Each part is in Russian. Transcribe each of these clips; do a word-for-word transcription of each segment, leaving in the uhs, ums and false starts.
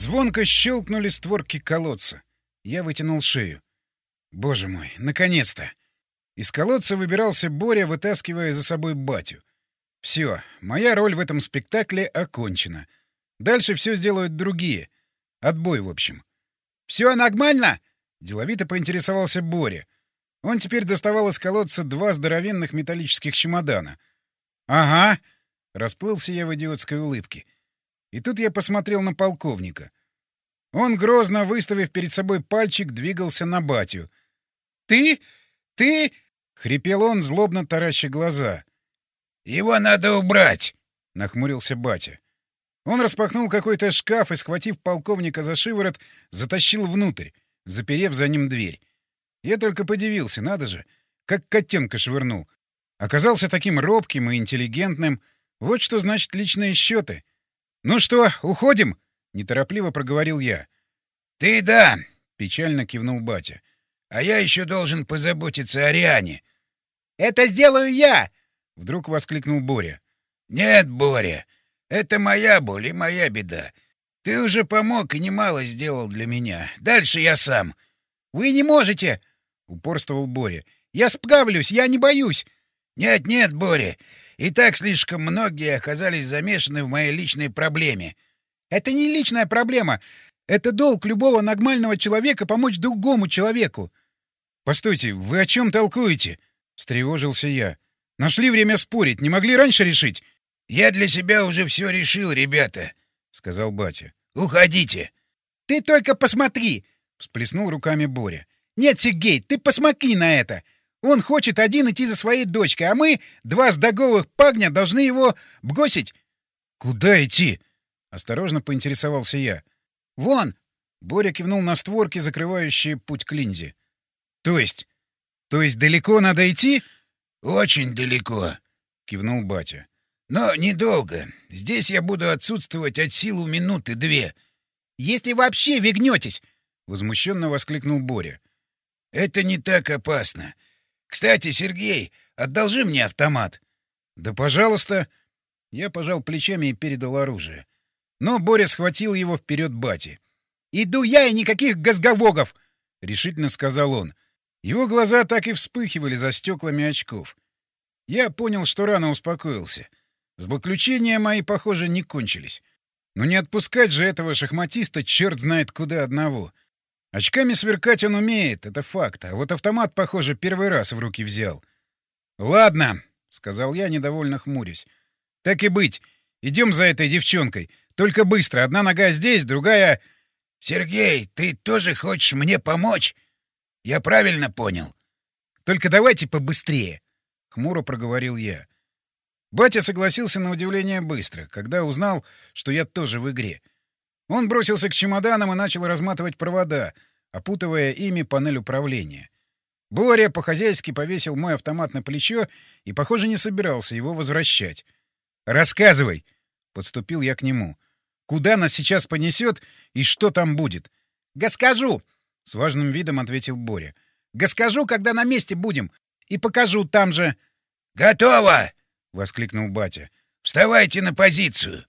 Звонко щелкнули створки колодца. Я вытянул шею. Боже мой, наконец-то! Из колодца выбирался Боря, вытаскивая за собой батю. Все, моя роль в этом спектакле окончена. Дальше все сделают другие. Отбой, в общем. — Все нормально? — деловито поинтересовался Боря. Он теперь доставал из колодца два здоровенных металлических чемодана. — Ага! — расплылся я в идиотской улыбке. И тут я посмотрел на полковника. Он, грозно выставив перед собой пальчик, двигался на батю. — Ты? Ты? — хрипел он, злобно тараща глаза. — Его надо убрать! — нахмурился батя. Он распахнул какой-то шкаф и, схватив полковника за шиворот, затащил внутрь, заперев за ним дверь. Я только подивился, надо же, как котенка швырнул. Оказался таким робким и интеллигентным. Вот что значит личные счеты. — Ну что, уходим? — неторопливо проговорил я. — Ты да, — печально кивнул батя. — А я еще должен позаботиться о Риане. — Это сделаю я! — вдруг воскликнул Боря. — Нет, Боря, это моя боль и моя беда. Ты уже помог и немало сделал для меня. Дальше я сам. — Вы не можете! — упорствовал Боря. — Я справлюсь, я не боюсь. — Нет-нет, Боря, и так слишком многие оказались замешаны в моей личной проблеме. — Это не личная проблема. Это долг любого нормального человека помочь другому человеку. — Постойте, вы о чем толкуете? — встревожился я. — Нашли время спорить, не могли раньше решить? — Я для себя уже все решил, ребята, — сказал батя. — Уходите. — Ты только посмотри! — всплеснул руками Боря. — Нет, Сергей, ты посмотри на это! Он хочет один идти за своей дочкой, а мы, два сдаговых парня, должны его бросить. — Куда идти? — осторожно поинтересовался я. — Вон! — Боря кивнул на створки, закрывающие путь к Линзе. — То есть? То есть далеко надо идти? — Очень далеко, — кивнул батя. — Но недолго. Здесь я буду отсутствовать от силы минуты-две. — Если вообще вигнетесь! — возмущенно воскликнул Боря. — Это не так опасно. Кстати, Сергей, одолжи мне автомат. — Да, пожалуйста. Я пожал плечами и передал оружие. Но Боря схватил его вперед бати. — Иду я и никаких газговогов! — решительно сказал он. Его глаза так и вспыхивали за стеклами очков. Я понял, что рано успокоился. Злоключения мои, похоже, не кончились. Но не отпускать же этого шахматиста черт знает куда одного. Очками сверкать он умеет, это факт, а вот автомат, похоже, первый раз в руки взял. — Ладно, — сказал я, недовольно хмурясь. — Так и быть, идем за этой девчонкой. Только быстро, одна нога здесь, другая... — Сергей, ты тоже хочешь мне помочь? Я правильно понял? — Только давайте побыстрее, — хмуро проговорил я. Батя согласился на удивление быстро, когда узнал, что я тоже в игре. Он бросился к чемоданам и начал разматывать провода, опутывая ими панель управления. Боря по-хозяйски повесил мой автомат на плечо и, похоже, не собирался его возвращать. «Рассказывай!» — подступил я к нему. «Куда нас сейчас понесет и что там будет?» «Гаскажу!» — с важным видом ответил Боря. «Гаскажу, когда на месте будем, и покажу там же...» «Готово!» — воскликнул батя. «Вставайте на позицию!»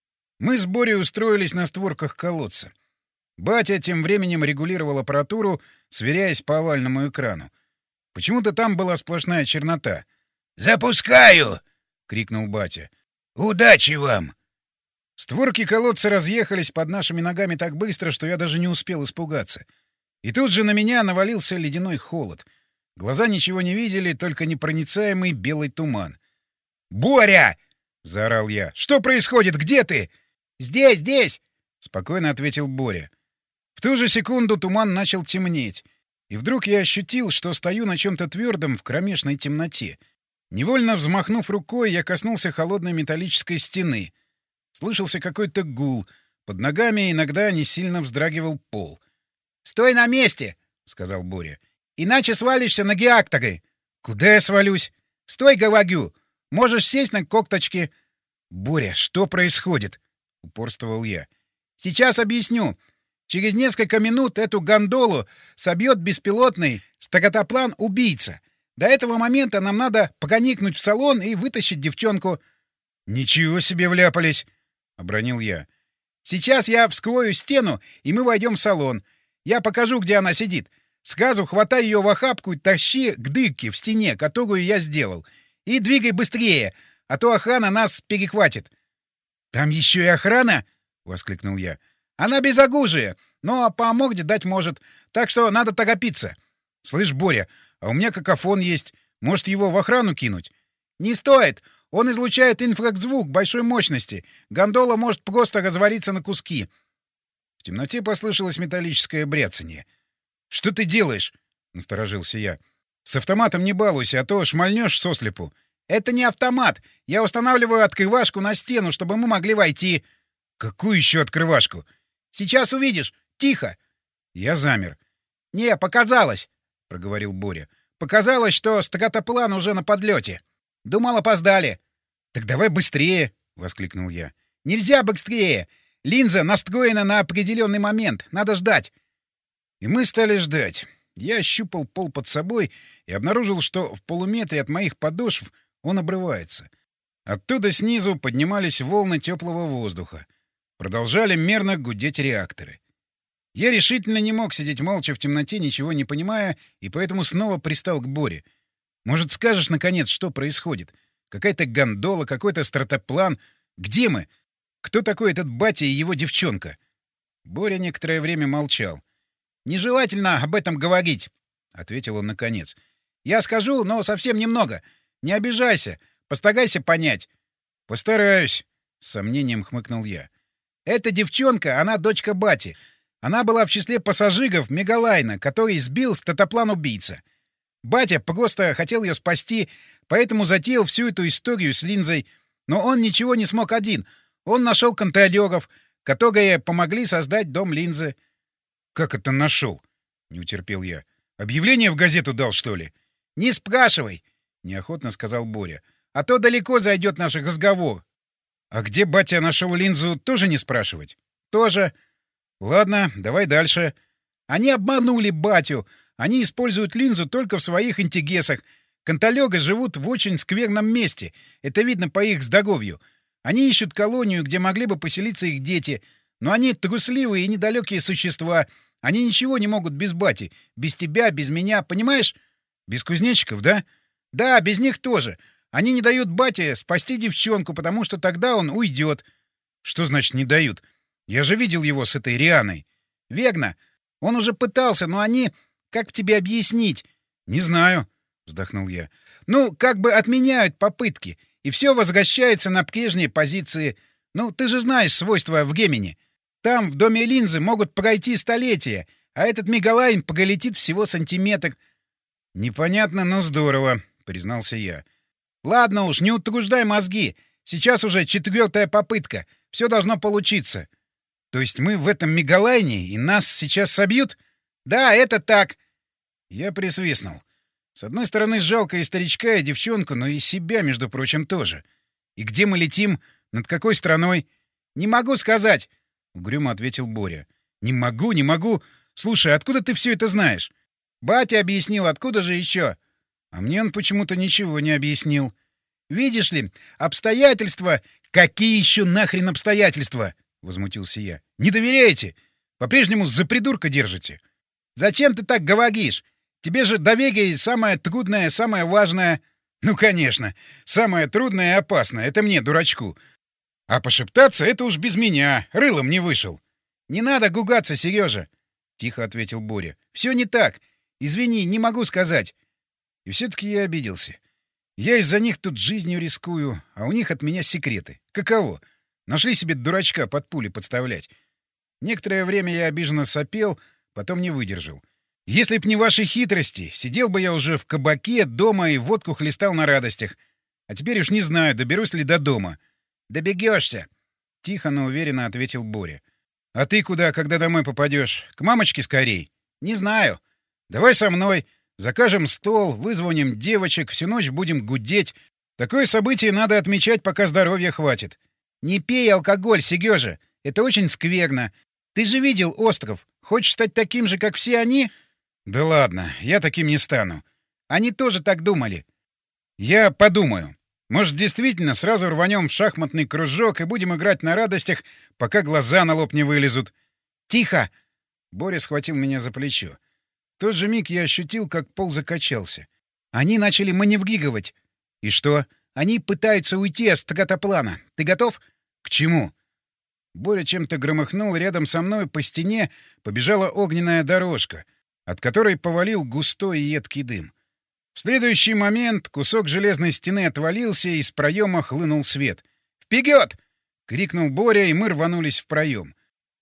Мы с Борей устроились на створках колодца. Батя тем временем регулировал аппаратуру, сверяясь по овальному экрану. Почему-то там была сплошная чернота. «Запускаю!» — крикнул батя. «Удачи вам!» Створки колодца разъехались под нашими ногами так быстро, что я даже не успел испугаться. И тут же на меня навалился ледяной холод. Глаза ничего не видели, только непроницаемый белый туман. «Боря!» — заорал я. «Что происходит? Где ты?» «Здесь, здесь!» — спокойно ответил Боря. В ту же секунду туман начал темнеть, и вдруг я ощутил, что стою на чем-то твердом в кромешной темноте. Невольно взмахнув рукой, я коснулся холодной металлической стены. Слышался какой-то гул. Под ногами иногда не сильно вздрагивал пол. «Стой на месте!» — сказал Боря. «Иначе свалишься на геакторы!» «Куда я свалюсь?» «Стой, говорю! Можешь сесть на кокточки!» «Боря, что происходит?» — упорствовал я. «Сейчас объясню. Через несколько минут эту гондолу собьет беспилотный стакатоплан-убийца. До этого момента нам надо проникнуть в салон и вытащить девчонку». «Ничего себе вляпались!» — обронил я. Сейчас я вскрою стену, и мы войдем в салон. Я покажу, где она сидит. Сразу хватай ее в охапку и тащи к дырке в стене, которую я сделал. И двигай быстрее, а то охрана нас перехватит. — Там еще и охрана? — воскликнул я. — Она безоружия, но по морде дать может, так что надо торопиться. — Слышь, Боря, а у меня какофон есть. Может, его в охрану кинуть? — Не стоит. Он излучает инфразвук большой мощности. Гондола может просто развалиться на куски. В темноте послышалось металлическое бряцанье. — Что ты делаешь? — насторожился я. — С автоматом не балуйся, а то шмальнешь сослепу. — Это не автомат. Я устанавливаю открывашку на стену, чтобы мы могли войти. — Какую еще открывашку? — Сейчас увидишь. Тихо. Я замер. — Не, показалось, — проговорил Боря. — Показалось, что стратоплан уже на подлете. Думал, опоздали. — Так давай быстрее, — воскликнул я. — Нельзя быстрее. Линза настроена на определенный момент. Надо ждать. И мы стали ждать. Я ощупал пол под собой и обнаружил, что в полуметре от моих подошв он обрывается. Оттуда снизу поднимались волны теплого воздуха. Продолжали мерно гудеть реакторы. Я решительно не мог сидеть молча в темноте, ничего не понимая, и поэтому снова пристал к Боре. Может, скажешь, наконец, что происходит? Какая-то гондола, какой-то стратоплан. Где мы? Кто такой этот батя и его девчонка? Боря некоторое время молчал. — Нежелательно об этом говорить, — ответил он наконец. — Я скажу, но совсем немного. Не обижайся. Постарайся понять. — Постараюсь, — с сомнением хмыкнул я. — Эта девчонка, она дочка бати. Она была в числе пассажиров Мегалайна, который сбил стратоплан-убийца. Батя просто хотел ее спасти, поэтому затеял всю эту историю с Линзой. Но он ничего не смог один. Он нашел контролеров, которые помогли создать дом Линзы. — Как это нашел? — не утерпел я. — Объявление в газету дал, что ли? — Не спрашивай, — неохотно сказал Боря. — А то далеко зайдет наш разговор. — А где батя нашел Линзу, тоже не спрашивать? — Тоже. — Ладно, давай дальше. Они обманули батю. Они используют Линзу только в своих интересах. Контролеры живут в очень скверном месте. Это видно по их здоровью. Они ищут колонию, где могли бы поселиться их дети. Но они трусливые и недалекие существа. Они ничего не могут без бати. Без тебя, без меня, понимаешь? Без кузнечиков, да? Да, без них тоже. Они не дают бате спасти девчонку, потому что тогда он уйдет. Что значит не дают? Я же видел его с этой Рианой. Верно. Он уже пытался, но они... Как тебе объяснить? Не знаю, вздохнул я. Ну, как бы отменяют попытки, и все возвращается на прежние позиции. Ну, ты же знаешь свойства в Гемине. Там, в доме Линзы, могут пройти столетия, а этот Мегалайн пролетит всего сантиметр. — Непонятно, но здорово, — признался я. — Ладно уж, не утруждай мозги. Сейчас уже четвертая попытка. Все должно получиться. — То есть мы в этом Мегалайне, и нас сейчас собьют? — Да, это так. Я присвистнул. С одной стороны, жалко и старичка, и девчонку, но и себя, между прочим, тоже. И где мы летим? Над какой страной? — Не могу сказать. — угрюмо ответил Боря. — Не могу, не могу. Слушай, откуда ты все это знаешь? — Батя объяснил, откуда же еще? А мне он почему-то ничего не объяснил. — Видишь ли, обстоятельства... — Какие еще нахрен обстоятельства? — возмутился я. — Не доверяете? По-прежнему за придурка держите. — Зачем ты так говоришь? Тебе же доверие самое трудное, самое важное... — Ну, конечно. Самое трудное и опасное — это мне, дурачку. А пошептаться — это уж без меня. Рылом не вышел. — Не надо гугаться, Сережа, — тихо ответил Боря. — Все не так. Извини, не могу сказать. И все-таки я обиделся. Я из-за них тут жизнью рискую, а у них от меня секреты. Каково? Нашли себе дурачка под пули подставлять. Некоторое время я обиженно сопел, потом не выдержал. Если б не ваши хитрости, сидел бы я уже в кабаке дома и водку хлестал на радостях. А теперь уж не знаю, доберусь ли до дома. — Добегешься, — тихо, но уверенно ответил Боря. — А ты куда, когда домой попадешь? К мамочке скорей? — Не знаю. — Давай со мной. Закажем стол, вызвоним девочек, всю ночь будем гудеть. Такое событие надо отмечать, пока здоровья хватит. — Не пей алкоголь, Сережа. Это очень скверно. Ты же видел остров. Хочешь стать таким же, как все они? — Да ладно, я таким не стану. — Они тоже так думали. — Я подумаю. Может, действительно сразу рванем в шахматный кружок и будем играть на радостях, пока глаза на лоб не вылезут? Тихо! Боря схватил меня за плечо. В тот же миг я ощутил, как пол закачался. Они начали маневрировать. И что? Они пытаются уйти от стратоплана. Ты готов? К чему? Боря чем-то громыхнул, рядом со мной по стене побежала огненная дорожка, от которой повалил густой и едкий дым. В следующий момент кусок железной стены отвалился, и из проема хлынул свет. «Вперед!» — крикнул Боря, и мы рванулись в проем.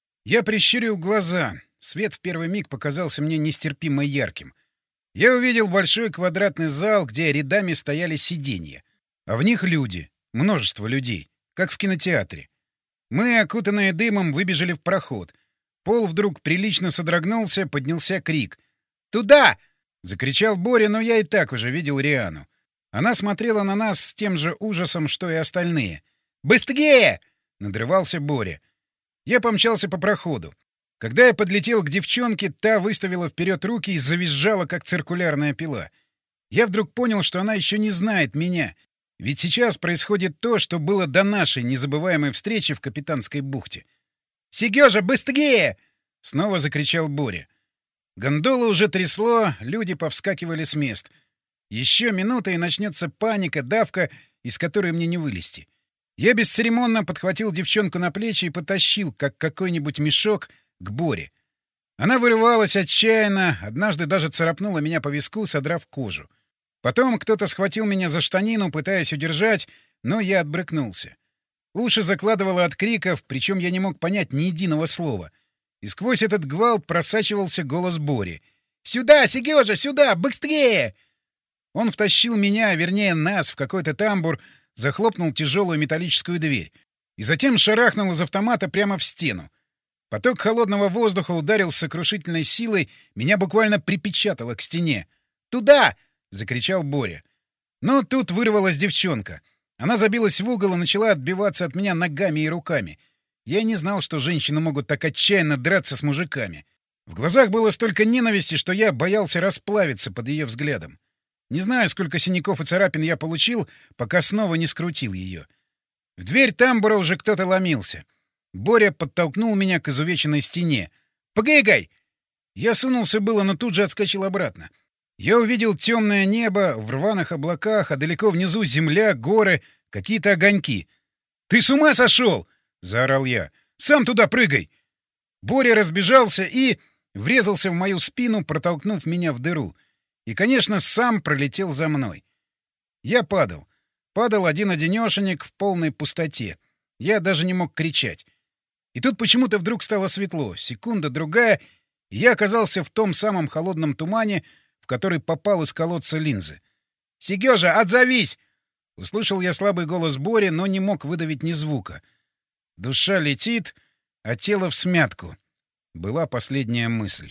Я прищурил глаза. Свет в первый миг показался мне нестерпимо ярким. Я увидел большой квадратный зал, где рядами стояли сиденья. А в них люди. Множество людей. Как в кинотеатре. Мы, окутанные дымом, выбежали в проход. Пол вдруг прилично содрогнулся, поднялся крик. «Туда!» — закричал Боря, но я и так уже видел Риану. Она смотрела на нас с тем же ужасом, что и остальные. «Быстрее!» — надрывался Боря. Я помчался по проходу. Когда я подлетел к девчонке, та выставила вперед руки и завизжала, как циркулярная пила. Я вдруг понял, что она еще не знает меня. Ведь сейчас происходит то, что было до нашей незабываемой встречи в Капитанской бухте. «Серёжа, быстрее!» — снова закричал Боря. Гондолу уже трясло, люди повскакивали с мест. Еще минута, и начнется паника, давка, из которой мне не вылезти. Я бесцеремонно подхватил девчонку на плечи и потащил, как какой-нибудь мешок, к Боре. Она вырывалась отчаянно, однажды даже царапнула меня по виску, содрав кожу. Потом кто-то схватил меня за штанину, пытаясь удержать, но я отбрыкнулся. Уши закладывало от криков, причем я не мог понять ни единого слова. И сквозь этот гвалт просачивался голос Бори. «Сюда, Сережа, сюда! Быстрее!» Он втащил меня, вернее нас, в какой-то тамбур, захлопнул тяжелую металлическую дверь и затем шарахнул из автомата прямо в стену. Поток холодного воздуха ударил с сокрушительной силой, меня буквально припечатало к стене. «Туда!» — закричал Боря. Но тут вырвалась девчонка. Она забилась в угол и начала отбиваться от меня ногами и руками. Я не знал, что женщины могут так отчаянно драться с мужиками. В глазах было столько ненависти, что я боялся расплавиться под ее взглядом. Не знаю, сколько синяков и царапин я получил, пока снова не скрутил ее. В дверь тамбура уже кто-то ломился. Боря подтолкнул меня к изувеченной стене. «Погэгай!» Я сунулся было, но тут же отскочил обратно. Я увидел темное небо в рваных облаках, а далеко внизу земля, горы, какие-то огоньки. «Ты с ума сошел!» — заорал я. «Сам туда прыгай!» Боря разбежался и врезался в мою спину, протолкнув меня в дыру. И, конечно, сам пролетел за мной. Я падал. Падал один-одинешенек в полной пустоте. Я даже не мог кричать. И тут почему-то вдруг стало светло. Секунда, другая, и я оказался в том самом холодном тумане, в который попал из колодца линзы. «Серёжа, отзовись!» Услышал я слабый голос Бори, но не мог выдавить ни звука. «Душа летит, а тело всмятку», — была последняя мысль.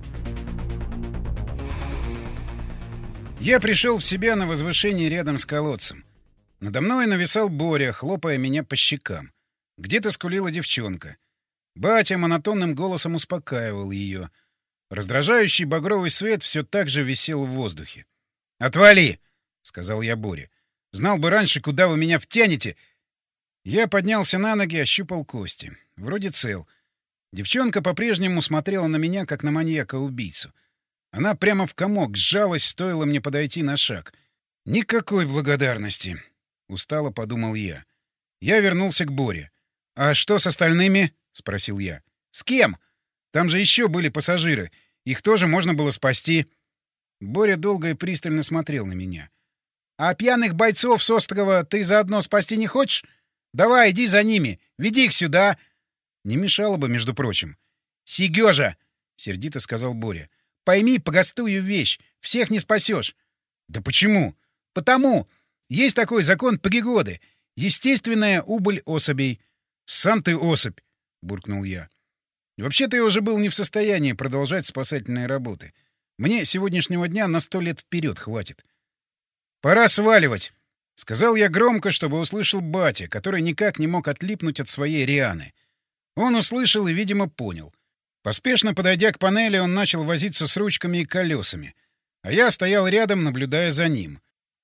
Я пришел в себя на возвышении рядом с колодцем. Надо мной нависал Боря, хлопая меня по щекам. Где-то скулила девчонка. Батя монотонным голосом успокаивал ее. Раздражающий багровый свет все так же висел в воздухе. «Отвали!» — сказал я Боре. «Знал бы раньше, куда вы меня втянете!» Я поднялся на ноги, ощупал кости. Вроде цел. Девчонка по-прежнему смотрела на меня, как на маньяка-убийцу. Она прямо в комок сжалась, стоило мне подойти на шаг. «Никакой благодарности!» — устало подумал я. Я вернулся к Боре. «А что с остальными?» — спросил я. «С кем? Там же еще были пассажиры. Их тоже можно было спасти». Боря долго и пристально смотрел на меня. «А пьяных бойцов с острова ты заодно спасти не хочешь? Давай, иди за ними. Веди их сюда». «Не мешало бы, между прочим». «Серёжа!» — сердито сказал Боря. «Пойми простую вещь. Всех не спасешь». «Да почему?» «Потому. Есть такой закон природы. Естественная убыль особей». «Сам ты особь!» — буркнул я. Вообще-то я уже был не в состоянии продолжать спасательные работы. Мне сегодняшнего дня на сто лет вперед хватит. «Пора сваливать!» — сказал я громко, чтобы услышал батя, который никак не мог отлипнуть от своей Рианы. Он услышал и, видимо, понял. Поспешно подойдя к панели, он начал возиться с ручками и колесами. А я стоял рядом, наблюдая за ним.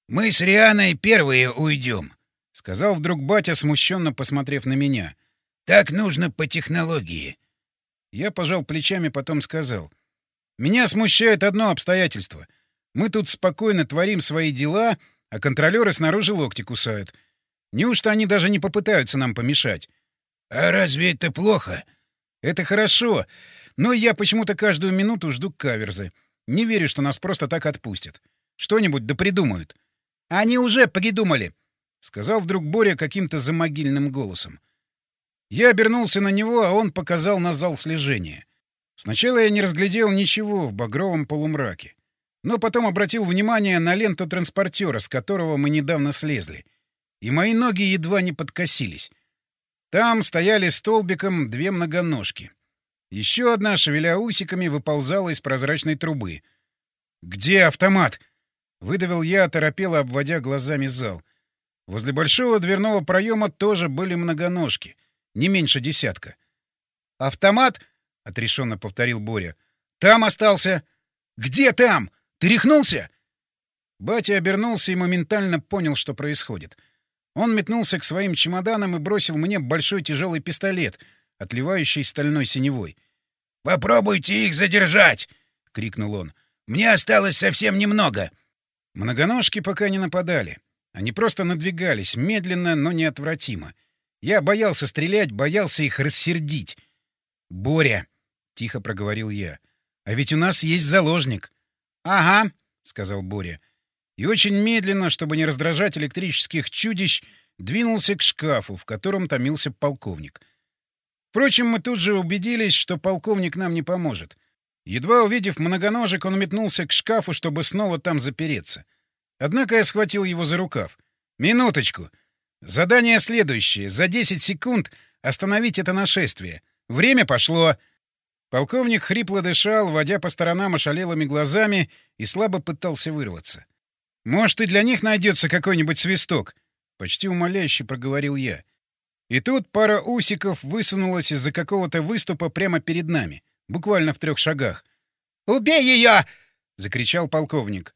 Мы с Рианой первые уйдем, — сказал вдруг батя, смущенно посмотрев на меня. — Так нужно по технологии. Я пожал плечами, потом сказал. — Меня смущает одно обстоятельство. Мы тут спокойно творим свои дела, а контролеры снаружи локти кусают. Неужто они даже не попытаются нам помешать? — А разве это плохо? — Это хорошо, но я почему-то каждую минуту жду каверзы. Не верю, что нас просто так отпустят. Что-нибудь да придумают. — Они уже придумали, — сказал вдруг Боря каким-то замогильным голосом. Я обернулся на него, а он показал на зал слежения. Сначала я не разглядел ничего в багровом полумраке, но потом обратил внимание на ленту транспортера, с которого мы недавно слезли, и мои ноги едва не подкосились. Там стояли столбиком две многоножки. Еще одна, шевеля усиками, выползала из прозрачной трубы. «Где автомат?» — выдавил я, оторопело обводя глазами зал. Возле большого дверного проема тоже были многоножки, не меньше десятка. «Автомат?» — отрешенно повторил Боря. «Там остался». «Где там? Ты рехнулся?» Батя обернулся и моментально понял, что происходит. Он метнулся к своим чемоданам и бросил мне большой тяжелый пистолет, отливающий стальной синевой. «Попробуйте их задержать!» — крикнул он. «Мне осталось совсем немного!» Многоножки пока не нападали. Они просто надвигались, медленно, но неотвратимо. Я боялся стрелять, боялся их рассердить. «Боря!» — тихо проговорил я. «А ведь у нас есть заложник!» «Ага!» — сказал Боря. И очень медленно, чтобы не раздражать электрических чудищ, двинулся к шкафу, в котором томился полковник. Впрочем, мы тут же убедились, что полковник нам не поможет. Едва увидев многоножек, он метнулся к шкафу, чтобы снова там запереться. Однако я схватил его за рукав. «Минуточку! Задание следующее. За десять секунд остановить это нашествие. Время пошло!» Полковник хрипло дышал, водя по сторонам ошалелыми глазами, и слабо пытался вырваться. «Может, и для них найдется какой-нибудь свисток?» — почти умоляюще проговорил я. И тут пара усиков высунулась из-за какого-то выступа прямо перед нами, буквально в трех шагах. «Убей ее!» — закричал полковник.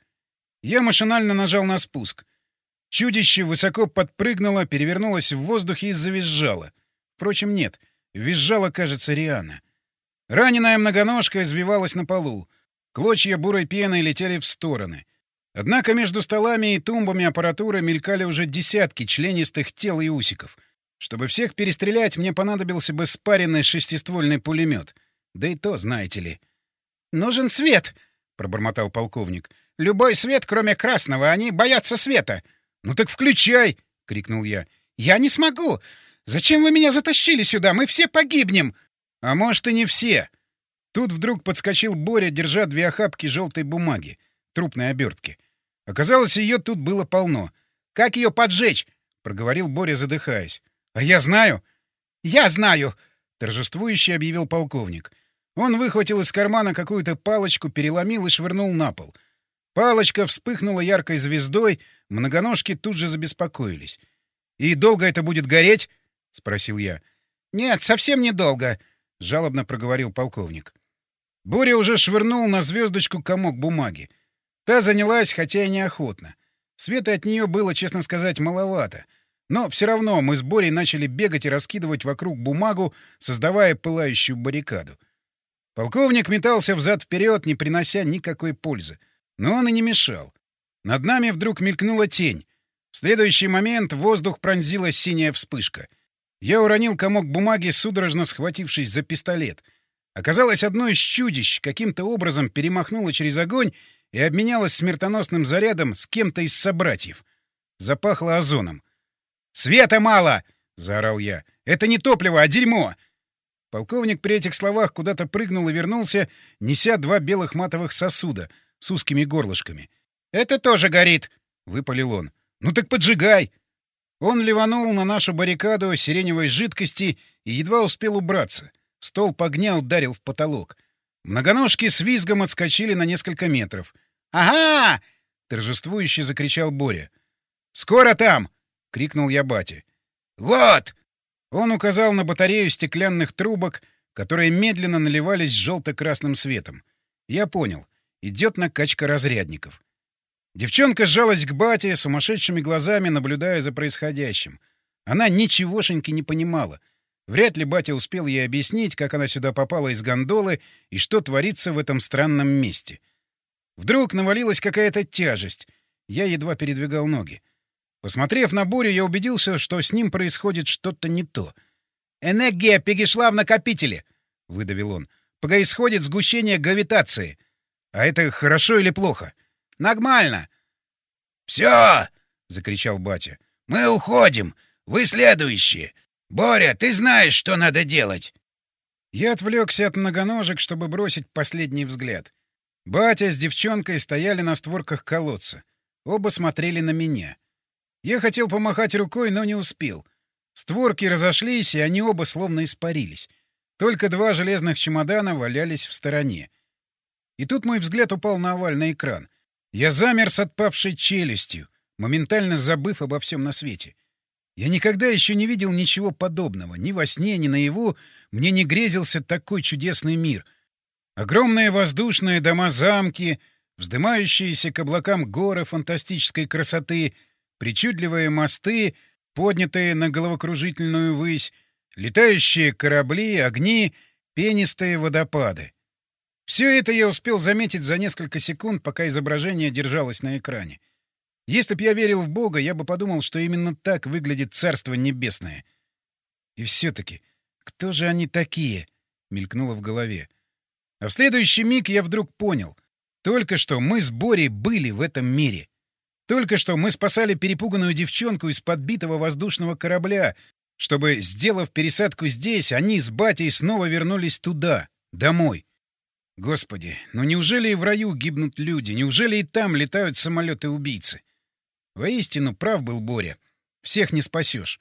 Я машинально нажал на спуск. Чудище высоко подпрыгнуло, перевернулось в воздухе и завизжало. Впрочем, нет, визжала, кажется, Риана. Раненая многоножка извивалась на полу. Клочья бурой пены летели в стороны. Однако между столами и тумбами аппаратуры мелькали уже десятки членистых тел и усиков. Чтобы всех перестрелять, мне понадобился бы спаренный шестиствольный пулемет. Да и то, знаете ли. «Нужен свет!» — пробормотал полковник. «Любой свет, кроме красного. Они боятся света». «Ну так включай!» — крикнул я. «Я не смогу! Зачем вы меня затащили сюда? Мы все погибнем!» «А может, и не все!» Тут вдруг подскочил Боря, держа две охапки желтой бумаги, трупной обертки. Оказалось, ее тут было полно. «Как ее поджечь?» — проговорил Боря, задыхаясь. «А я знаю!» «Я знаю!» — торжествующе объявил полковник. Он выхватил из кармана какую-то палочку, переломил и швырнул на пол. Палочка вспыхнула яркой звездой, многоножки тут же забеспокоились. «И долго это будет гореть?» — спросил я. «Нет, совсем недолго», — жалобно проговорил полковник. Боря уже швырнул на звездочку комок бумаги. Та занялась, хотя и неохотно. Света от нее было, честно сказать, маловато. Но все равно мы с Борей начали бегать и раскидывать вокруг бумагу, создавая пылающую баррикаду. Полковник метался взад-вперед, не принося никакой пользы. Но он и не мешал. Над нами вдруг мелькнула тень. В следующий момент воздух пронзила синяя вспышка. Я уронил комок бумаги, судорожно схватившись за пистолет. Оказалось, одно из чудищ каким-то образом перемахнуло через огонь и обменялось смертоносным зарядом с кем-то из собратьев. Запахло озоном. «Света мало!» — заорал я. «Это не топливо, а дерьмо!» Полковник при этих словах куда-то прыгнул и вернулся, неся два белых матовых сосуда с узкими горлышками. «Это тоже горит!» — выпалил он. «Ну так поджигай!» Он ливанул на нашу баррикаду сиреневой жидкости и едва успел убраться. Столб огня ударил в потолок. Многоножки с визгом отскочили на несколько метров. «Ага!» — торжествующе закричал Боря. «Скоро там!» — крикнул я бате. «Вот!» Он указал на батарею стеклянных трубок, которые медленно наливались желто-красным светом. Я понял. Идет накачка разрядников. Девчонка сжалась к бате, сумасшедшими глазами наблюдая за происходящим. Она ничегошеньки не понимала. Вряд ли батя успел ей объяснить, как она сюда попала из гондолы и что творится в этом странном месте. Вдруг навалилась какая-то тяжесть. Я едва передвигал ноги. Посмотрев на Борю, я убедился, что с ним происходит что-то не то. «Энергия перешла в накопители», — выдавил он. «Происходит сгущение гравитации. А это хорошо или плохо?» «Нормально». «Все!» — закричал батя. «Мы уходим. Вы следующие. Боря, ты знаешь, что надо делать!» Я отвлекся от многоножек, чтобы бросить последний взгляд. Батя с девчонкой стояли на створках колодца. Оба смотрели на меня. Я хотел помахать рукой, но не успел. Створки разошлись, и они оба словно испарились. Только два железных чемодана валялись в стороне. И тут мой взгляд упал на овальный экран. Я замер с отпавшей челюстью, моментально забыв обо всем на свете. Я никогда еще не видел ничего подобного. Ни во сне, ни наяву мне не грезился такой чудесный мир. Огромные воздушные дома-замки, вздымающиеся к облакам горы фантастической красоты, причудливые мосты, поднятые на головокружительную высь, летающие корабли, огни, пенистые водопады. Все это я успел заметить за несколько секунд, пока изображение держалось на экране. Если б я верил в Бога, я бы подумал, что именно так выглядит Царство Небесное. И все-таки, кто же они такие? — мелькнуло в голове. А в следующий миг я вдруг понял. Только что мы с Борей были в этом мире. Только что мы спасали перепуганную девчонку из подбитого воздушного корабля, чтобы, сделав пересадку здесь, они с батей снова вернулись туда, домой. Господи, ну неужели и в раю гибнут люди? Неужели и там летают самолеты-убийцы? Воистину, прав был Боря. Всех не спасешь.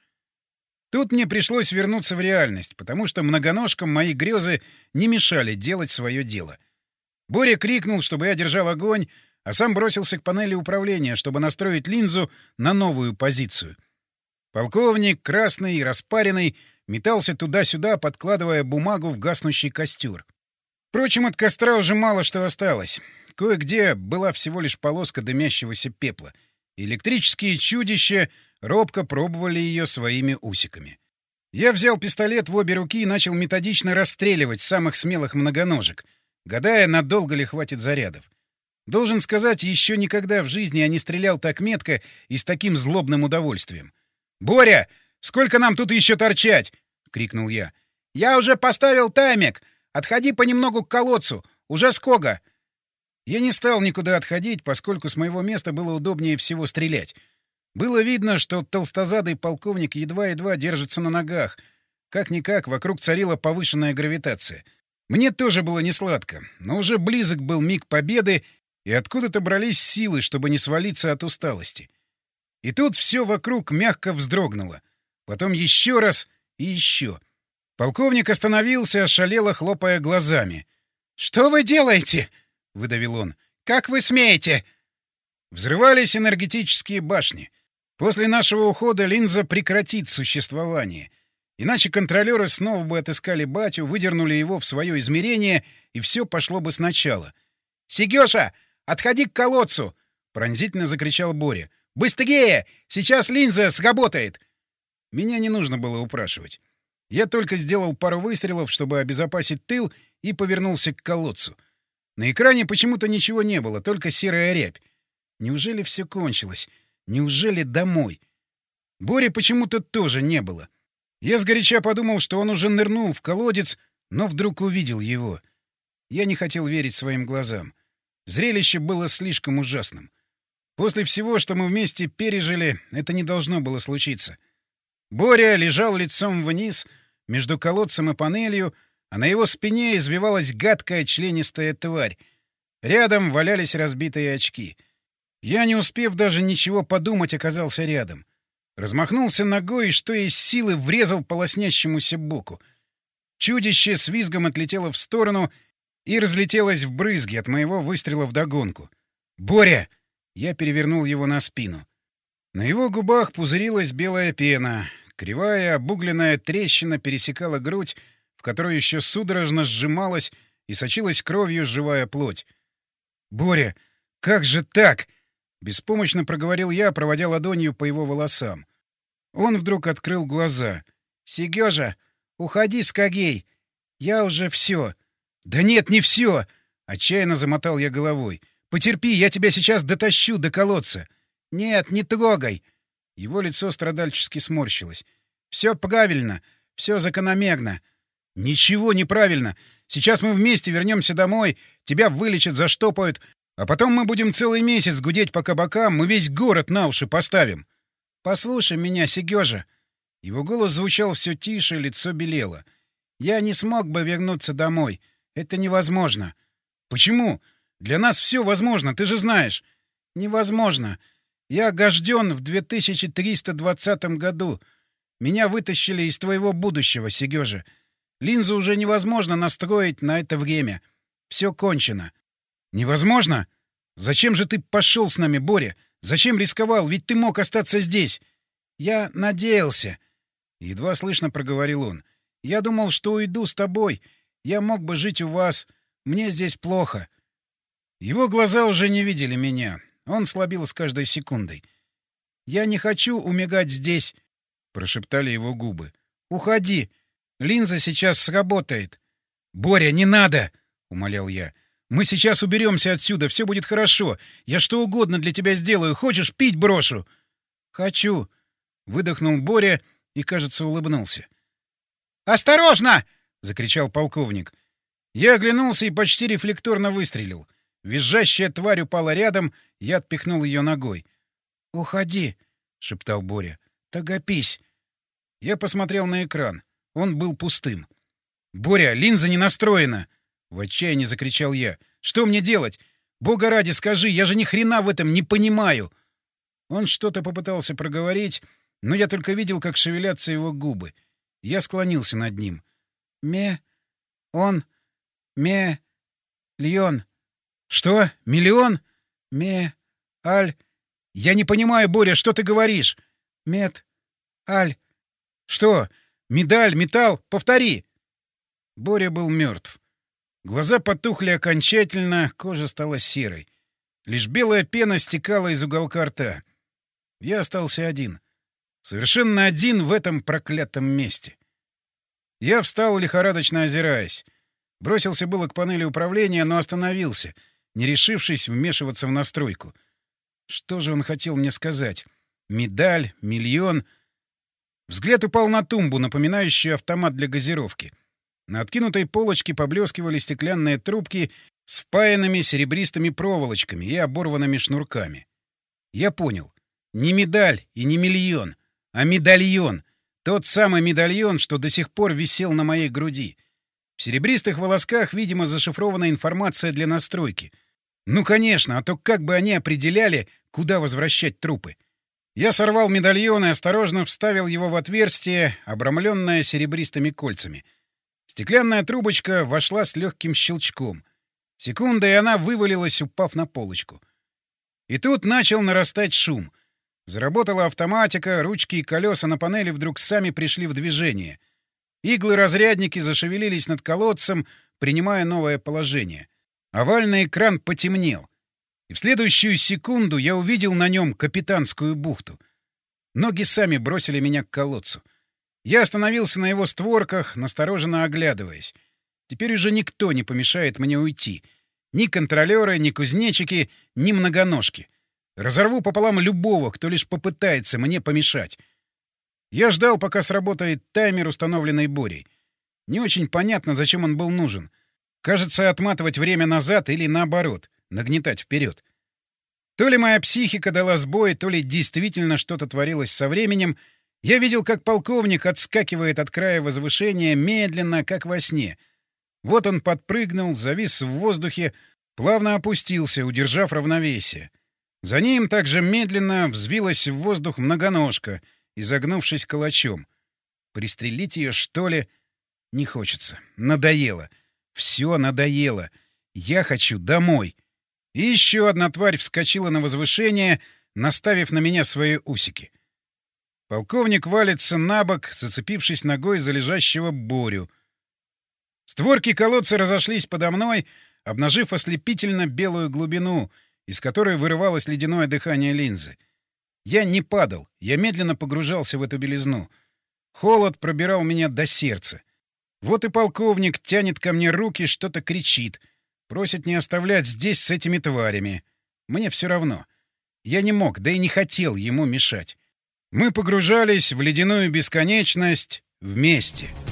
Тут мне пришлось вернуться в реальность, потому что многоножкам мои грезы не мешали делать свое дело. Боря крикнул, чтобы я держал огонь, а сам бросился к панели управления, чтобы настроить линзу на новую позицию. Полковник, красный и распаренный, метался туда-сюда, подкладывая бумагу в гаснущий костер. Впрочем, от костра уже мало что осталось. Кое-где была всего лишь полоска дымящегося пепла. Электрические чудища робко пробовали ее своими усиками. Я взял пистолет в обе руки и начал методично расстреливать самых смелых многоножек, гадая, надолго ли хватит зарядов. Должен сказать, еще никогда в жизни я не стрелял так метко и с таким злобным удовольствием. «Боря, сколько нам тут еще торчать?» — крикнул я. «Я уже поставил таймик! Отходи понемногу к колодцу! Уже сколько?» Я не стал никуда отходить, поскольку с моего места было удобнее всего стрелять. Было видно, что толстозадый полковник едва-едва держится на ногах. Как-никак, вокруг царила повышенная гравитация. Мне тоже было несладко, но уже близок был миг победы, и откуда-то брались силы, чтобы не свалиться от усталости. И тут все вокруг мягко вздрогнуло. Потом еще раз и еще. Полковник остановился, ошалело хлопая глазами. «Что вы делаете?» — выдавил он. «Как вы смеете?» Взрывались энергетические башни. После нашего ухода линза прекратит существование. Иначе контролеры снова бы отыскали батю, выдернули его в свое измерение, и все пошло бы сначала. «Сегёша, отходи к колодцу!» — пронзительно закричал Боря. «Быстрее! Сейчас линза сработает!» Меня не нужно было упрашивать. Я только сделал пару выстрелов, чтобы обезопасить тыл, и повернулся к колодцу. На экране почему-то ничего не было, только серая рябь. Неужели все кончилось? Неужели домой? Бори почему-то тоже не было. Я сгоряча подумал, что он уже нырнул в колодец, но вдруг увидел его. Я не хотел верить своим глазам. Зрелище было слишком ужасным. После всего, что мы вместе пережили, это не должно было случиться. Боря лежал лицом вниз между колодцем и панелью, а на его спине извивалась гадкая членистая тварь. Рядом валялись разбитые очки. Я, не успев даже ничего подумать, оказался рядом. Размахнулся ногой и, что из силы, врезал по лоснящемуся боку. Чудище с визгом отлетело в сторону и разлетелось в брызги от моего выстрела вдогонку. «Боря!» Я перевернул его на спину. На его губах пузырилась белая пена. Кривая, обугленная трещина пересекала грудь, в которой еще судорожно сжималась и сочилась кровью живая плоть. «Боря, как же так?» Беспомощно проговорил я, проводя ладонью по его волосам. Он вдруг открыл глаза. — Сережа, уходи с Кагей. Я уже все. — Да нет, не все! — отчаянно замотал я головой. — Потерпи, я тебя сейчас дотащу до колодца. — Нет, не трогай. Его лицо страдальчески сморщилось. — Все правильно, все закономерно. — Ничего неправильно. Сейчас мы вместе вернемся домой, тебя вылечат, заштопают, а потом мы будем целый месяц гудеть по кабакам, мы весь город на уши поставим. — Послушай меня, Сережа. Его голос звучал все тише, лицо белело. — Я не смог бы вернуться домой. Это невозможно. — Почему? Для нас все возможно, ты же знаешь. — Невозможно. Я огражден в две тысячи триста двадцатом году. Меня вытащили из твоего будущего, Сережа. Линзу уже невозможно настроить на это время. Все кончено. — Невозможно? Зачем же ты пошел с нами, Боря? Зачем рисковал? Ведь ты мог остаться здесь. — Я надеялся. Едва слышно проговорил он. — Я думал, что уйду с тобой. Я мог бы жить у вас. Мне здесь плохо. Его глаза уже не видели меня. Он слабел с каждой секундой. — Я не хочу умирать здесь, — прошептали его губы. — Уходи. Линза сейчас сработает. — Боря, не надо! — умолял я. — Мы сейчас уберемся отсюда, все будет хорошо. Я что угодно для тебя сделаю. Хочешь, пить брошу? — Хочу. — выдохнул Боря и, кажется, улыбнулся. «Осторожно!» — закричал полковник. Я оглянулся и почти рефлекторно выстрелил. Визжащая тварь упала рядом, я отпихнул ее ногой. «Уходи!» — шептал Боря. «Тагопись!» Я посмотрел на экран. Он был пустым. «Боря, линза не настроена!» — в отчаянии закричал я. «Что мне делать? Бога ради, скажи, я же ни хрена в этом не понимаю!» Он что-то попытался проговорить, но я только видел, как шевелятся его губы. Я склонился над ним. «Ме... он... ме... льон...» «Что? Миллион?» «Ме... аль...» «Я не понимаю, Боря, что ты говоришь?» «Мет... аль...» «Что? Медаль, металл? Повтори!» Боря был мертв. Глаза потухли окончательно, кожа стала серой. Лишь белая пена стекала из уголка рта. Я остался один. Совершенно один в этом проклятом месте. Я встал, лихорадочно озираясь. Бросился было к панели управления, но остановился, не решившись вмешиваться в настройку. Что же он хотел мне сказать? Медаль, миллион... Взгляд упал на тумбу, напоминающую автомат для газировки. На откинутой полочке поблескивали стеклянные трубки с впаянными серебристыми проволочками и оборванными шнурками. Я понял. Не медаль и не миллион, а медальон. Тот самый медальон, что до сих пор висел на моей груди. В серебристых волосках, видимо, зашифрована информация для настройки. Ну, конечно, а то как бы они определяли, куда возвращать трупы? Я сорвал медальон и осторожно вставил его в отверстие, обрамленное серебристыми кольцами. Стеклянная трубочка вошла с легким щелчком. Секунда, и она вывалилась, упав на полочку. И тут начал нарастать шум. Заработала автоматика, ручки и колеса на панели вдруг сами пришли в движение. Иглы-разрядники зашевелились над колодцем, принимая новое положение. Овальный экран потемнел. И в следующую секунду я увидел на нем капитанскую бухту. Ноги сами бросили меня к колодцу. Я остановился на его створках, настороженно оглядываясь. Теперь уже никто не помешает мне уйти. Ни контролеры, ни кузнечики, ни многоножки. Разорву пополам любого, кто лишь попытается мне помешать. Я ждал, пока сработает таймер, установленный Борей. Не очень понятно, зачем он был нужен. Кажется, отматывать время назад или наоборот, нагнетать вперед. То ли моя психика дала сбой, то ли действительно что-то творилось со временем. Я видел, как полковник отскакивает от края возвышения медленно, как во сне. Вот он подпрыгнул, завис в воздухе, плавно опустился, удержав равновесие. За ним также медленно взвилась в воздух многоножка, изогнувшись калачом. Пристрелить ее, что ли? Не хочется. Надоело. Все надоело. Я хочу домой. И еще одна тварь вскочила на возвышение, наставив на меня свои усики. Полковник валится на бок, зацепившись ногой за лежащего Борю. Створки колодца разошлись подо мной, обнажив ослепительно белую глубину, из которой вырывалось ледяное дыхание линзы. Я не падал, я медленно погружался в эту белизну. Холод пробирал меня до сердца. Вот и полковник тянет ко мне руки, что-то кричит. Просит не оставлять здесь с этими тварями. Мне все равно. Я не мог, да и не хотел ему мешать. Мы погружались в ледяную бесконечность вместе.